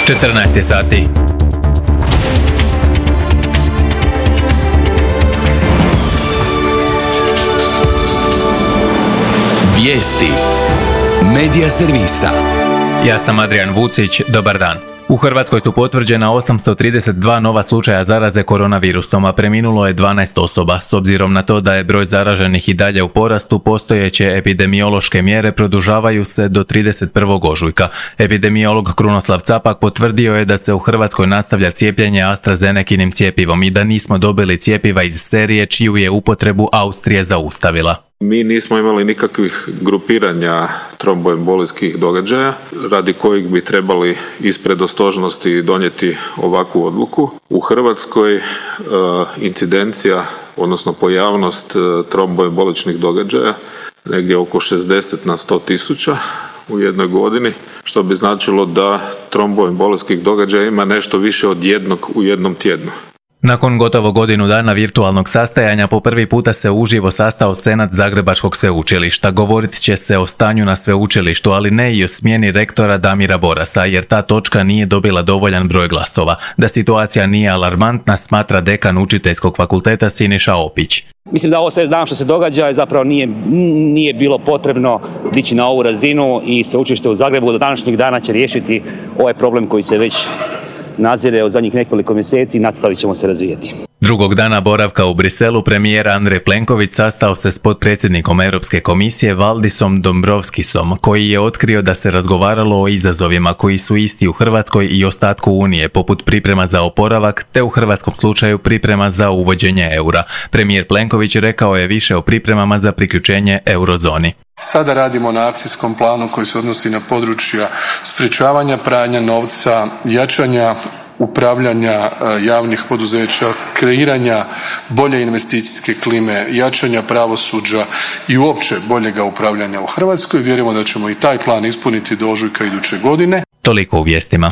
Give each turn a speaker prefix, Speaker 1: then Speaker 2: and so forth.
Speaker 1: 14 je sati.
Speaker 2: Vijesti Medija servisa.
Speaker 1: Ja sam Adrian Vucić, dobar dan. U Hrvatskoj su potvrđena 832 nova slučaja zaraze koronavirusom, a preminulo je 12 osoba. S obzirom na to da je broj zaraženih i dalje u porastu, postojeće epidemiološke mjere produžavaju se do 31. ožujka. Epidemiolog Krunoslav Capak potvrdio je da se u Hrvatskoj nastavlja cijepljenje AstraZenekinim cjepivom i da nismo dobili cjepiva iz serije čiju je upotrebu Austrija zaustavila.
Speaker 3: Mi nismo imali nikakvih grupiranja tromboembolijskih događaja radi kojih bi trebali iz predostrožnosti donijeti ovakvu odluku. U Hrvatskoj incidencija, odnosno pojavnost tromboemboličnih događaja negdje oko 60 na 100.000 u jednoj godini, što bi značilo da tromboembolijskih događaja ima nešto više od jednog u jednom tjednu.
Speaker 1: Nakon gotovo godinu dana virtualnog sastajanja, po prvi puta se uživo sastao Senat Zagrebačkog sveučilišta. Govorit će se o stanju na sveučilištu, ali ne i o smjeni rektora Damira Borasa, jer ta točka nije dobila dovoljan broj glasova. Da situacija nije alarmantna, smatra dekan Učiteljskog fakulteta Siniša Opić.
Speaker 4: Mislim da ovo sve znam što se događa i zapravo nije bilo potrebno dići na ovu razinu i sveučilište u Zagrebu do današnjeg dana će riješiti ovaj problem koji se već nadzire od zadnjih nekoliko mjeseci i nastavit ćemo se razvijati.
Speaker 1: Drugog dana boravka u Briselu premijer Andrej Plenković sastao se s potpredsjednikom Europske komisije Valdisom Dombrovskisom, koji je otkrio da se razgovaralo o izazovima koji su isti u Hrvatskoj i ostatku Unije, poput priprema za oporavak, te u hrvatskom slučaju priprema za uvođenje eura. Premijer Plenković rekao je više o pripremama za priključenje eurozoni.
Speaker 5: Sada radimo na akcijskom planu koji se odnosi na područja sprječavanja pranja novca, jačanja upravljanja javnih poduzeća, kreiranja bolje investicijske klime, jačanja pravosuđa i uopće boljega upravljanja u Hrvatskoj. Vjerujemo da ćemo i taj plan ispuniti do ožujka iduće godine.
Speaker 1: Toliko u vijestima.